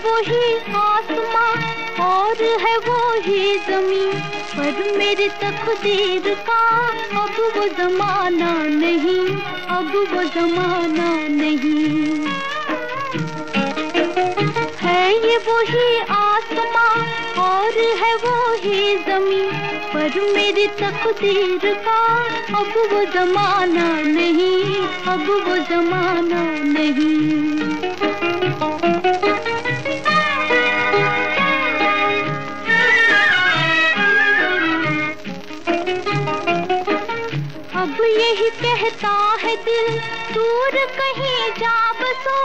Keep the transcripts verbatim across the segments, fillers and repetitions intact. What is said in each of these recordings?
वही आसमां और है वो ही ज़मीं, पर मेरी तकदीर का अब वो ज़माना नहीं, अब वो ज़माना नहीं। है ये वही आसमां और है वो ही ज़मीं, पर मेरी तकदीर का अब वो ज़माना नहीं, अब वो ज़माना नहीं। अब यही कहता है दिल, दूर कहीं जा बसो,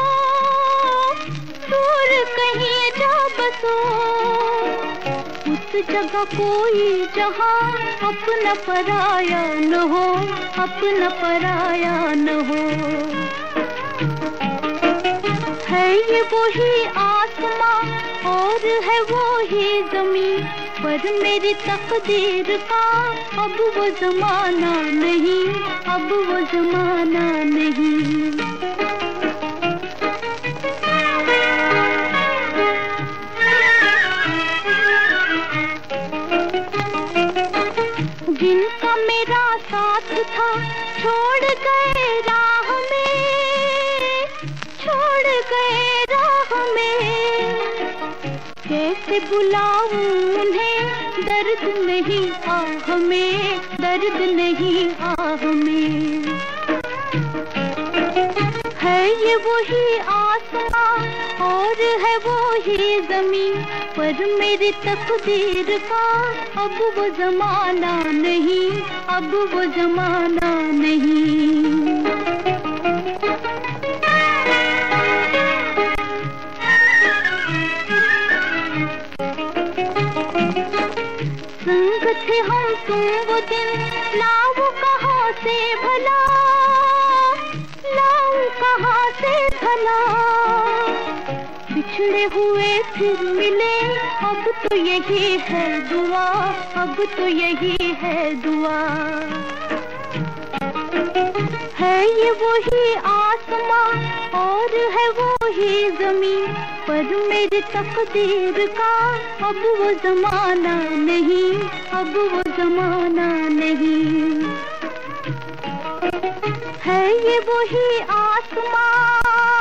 दूर कहीं जा बसो, उस जगह कोई जहां अपना पराया न हो, अपना पराया न हो। है ये वही आसमां और है वो ही ज़मीं, पर मेरी तकदीर का अब वो ज़माना नहीं, अब वो ज़माना नहीं। जिनका मेरा साथ था छोड़ गए राह में, छोड़ गए राह में, कैसे बुलाऊं उन्हें, दर्द नहीं आह में, दर्द नहीं आह में। है ये वही आसमां और है वो ही ज़मीं, पर मेरी तकदीर का अब वो ज़माना नहीं, अब वो ज़माना नहीं। संग थे हम तुम वो दिन, लाऊं कहाँ से भला, लाऊं कहाँ से भला, बिछड़े हुए फिर मिले, अब तो यही है दुआ, अब तो यही है दुआ। है ये वही आसमां और है वो ही ज़मीं, पर मेरी तकदीर का अब वो ज़माना नहीं, अब वो ज़माना नहीं। है ये वही आसमां